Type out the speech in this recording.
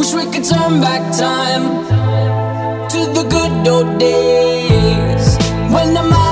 Wish we could turn back time to the good old days when the